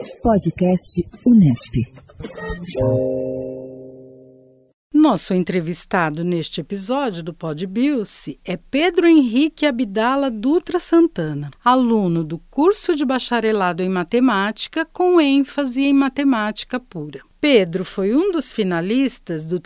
Podcast Unesp. Nosso entrevistado neste episódio do PodBios é Pedro Henrique Abdala Dutra Santana, aluno do curso de bacharelado em matemática com ênfase em matemática pura. Pedro foi um dos finalistas do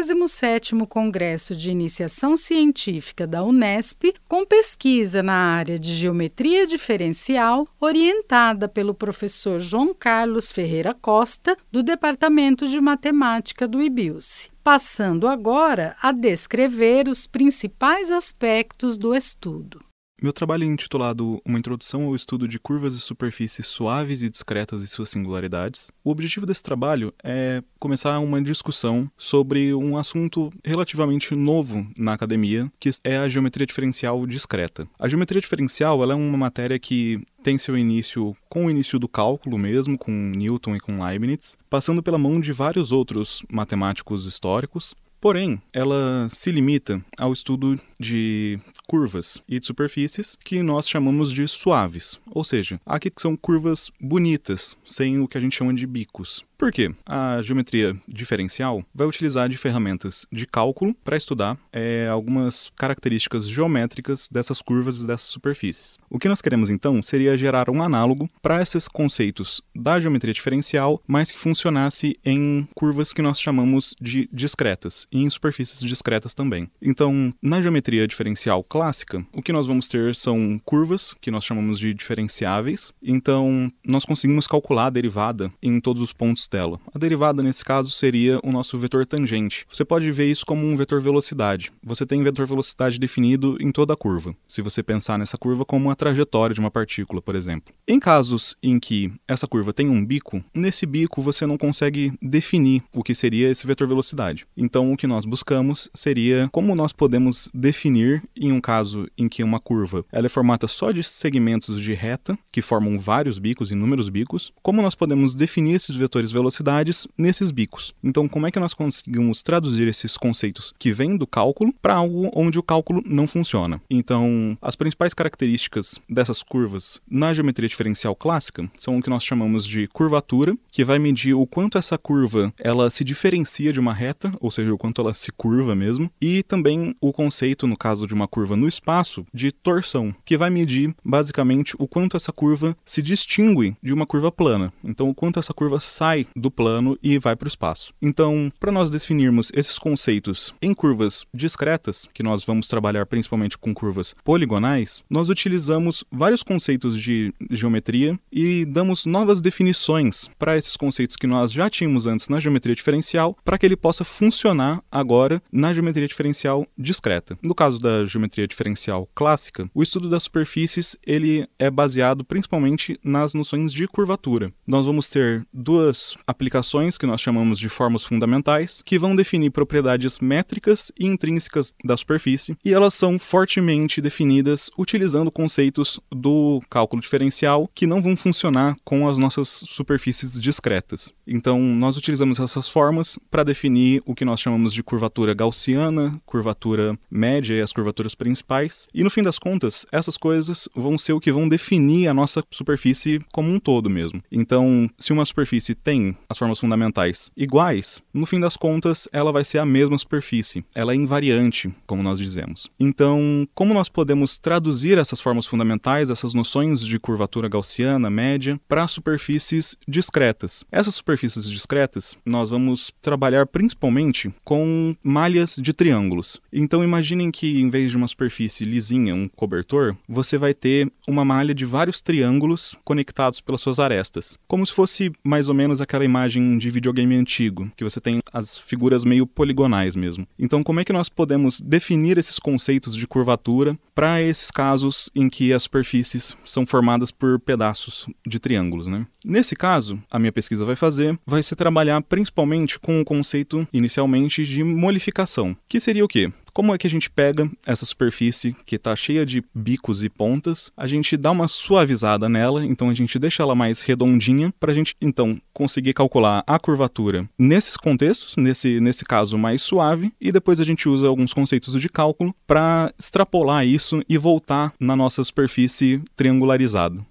37º Congresso de Iniciação Científica da Unesp, com pesquisa na área de geometria diferencial, orientada pelo professor João Carlos Ferreira Costa, do Departamento de Matemática do IBIUSC. Passando agora a descrever os principais aspectos do estudo. Meu trabalho é intitulado Uma Introdução ao Estudo de Curvas e Superfícies Suaves e Discretas e Suas Singularidades. O objetivo desse trabalho é começar uma discussão sobre um assunto relativamente novo na academia, que é a geometria diferencial discreta. A geometria diferencial ela é uma matéria que tem seu início com o início do cálculo mesmo, com Newton e com Leibniz, passando pela mão de vários outros matemáticos históricos. Porém, ela se limita ao estudo de curvas e de superfícies que nós chamamos de suaves, ou seja, aqui são curvas bonitas, sem o que a gente chama de bicos. Por quê? A geometria diferencial vai utilizar de ferramentas de cálculo para estudar algumas características geométricas dessas curvas e dessas superfícies. O que nós queremos então seria gerar um análogo para esses conceitos da geometria diferencial, mas que funcionasse em curvas que nós chamamos de discretas e em superfícies discretas também. Então, na geometria diferencial clássica, o que nós vamos ter são curvas que nós chamamos de diferenciáveis. Então, nós conseguimos calcular a derivada em todos os pontos dela. A derivada, nesse caso, seria o nosso vetor tangente. Você pode ver isso como um vetor velocidade. Você tem vetor velocidade definido em toda a curva, se você pensar nessa curva como a trajetória de uma partícula, por exemplo. Em casos em que essa curva tem um bico, nesse bico você não consegue definir o que seria esse vetor velocidade. Então, o que nós buscamos seria como nós podemos definir, em um caso em que uma curva ela é formada só de segmentos de reta, que formam vários bicos, inúmeros bicos, como nós podemos definir esses vetores velocidades nesses bicos. Então, como é que nós conseguimos traduzir esses conceitos que vêm do cálculo para algo onde o cálculo não funciona? Então, as principais características dessas curvas na geometria diferencial clássica são o que nós chamamos de curvatura, que vai medir o quanto essa curva ela se diferencia de uma reta, ou seja, o quanto ela se curva mesmo, e também o conceito, no caso de uma curva no espaço, de torção, que vai medir basicamente o quanto essa curva se distingue de uma curva plana. Então, o quanto essa curva sai do plano e vai para o espaço. Então, para nós definirmos esses conceitos em curvas discretas, que nós vamos trabalhar principalmente com curvas poligonais, nós utilizamos vários conceitos de geometria e damos novas definições para esses conceitos que nós já tínhamos antes na geometria diferencial, para que ele possa funcionar agora na geometria diferencial discreta. No caso da geometria diferencial clássica, o estudo das superfícies ele é baseado principalmente nas noções de curvatura. Nós vamos ter duas aplicações que nós chamamos de formas fundamentais, que vão definir propriedades métricas e intrínsecas da superfície, e elas são fortemente definidas utilizando conceitos do cálculo diferencial que não vão funcionar com as nossas superfícies discretas. Então, nós utilizamos essas formas para definir o que nós chamamos de curvatura gaussiana, curvatura média e as curvaturas principais, e no fim das contas, essas coisas vão ser o que vão definir a nossa superfície como um todo mesmo. Então, se uma superfície tem as formas fundamentais iguais, no fim das contas, ela vai ser a mesma superfície. Ela é invariante, como nós dizemos. Então, como nós podemos traduzir essas formas fundamentais, essas noções de curvatura gaussiana, média, para superfícies discretas? Essas superfícies discretas, nós vamos trabalhar principalmente com malhas de triângulos. Então, imaginem que, em vez de uma superfície lisinha, um cobertor, você vai ter uma malha de vários triângulos conectados pelas suas arestas. Como se fosse mais ou menos aquela imagem de videogame antigo, que você tem as figuras meio poligonais mesmo. Então, como é que nós podemos definir esses conceitos de curvatura para esses casos em que as superfícies são formadas por pedaços de triângulos, né? Nesse caso, a minha pesquisa vai ser trabalhar principalmente com o conceito, inicialmente, de molificação. Que seria o quê? Como é que a gente pega essa superfície que está cheia de bicos e pontas, a gente dá uma suavizada nela, então a gente deixa ela mais redondinha para a gente, então, conseguir calcular a curvatura nesses contextos, nesse caso mais suave, e depois a gente usa alguns conceitos de cálculo para extrapolar isso e voltar na nossa superfície triangularizada.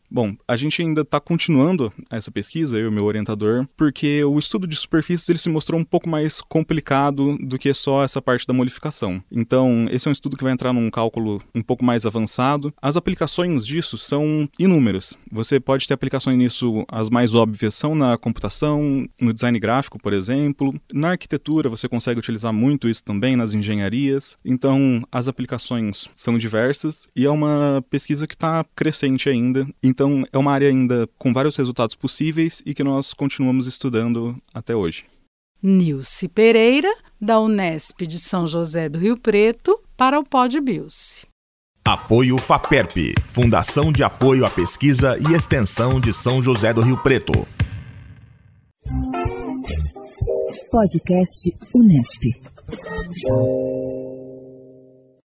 Bom, a gente ainda está continuando essa pesquisa, eu e meu orientador, porque o estudo de superfícies ele se mostrou um pouco mais complicado do que só essa parte da molificação. Então, esse é um estudo que vai entrar num cálculo um pouco mais avançado. As aplicações disso são inúmeras. Você pode ter aplicações nisso, as mais óbvias são na computação, no design gráfico, por exemplo. Na arquitetura, você consegue utilizar muito isso também, nas engenharias. Então, as aplicações são diversas e é uma pesquisa que está crescente ainda. Então, é uma área ainda com vários resultados possíveis e que nós continuamos estudando até hoje. Nilce Pereira, da Unesp de São José do Rio Preto, para o Pod Bilce. Apoio FAPERP, Fundação de Apoio à Pesquisa e Extensão de São José do Rio Preto. Podcast Unesp.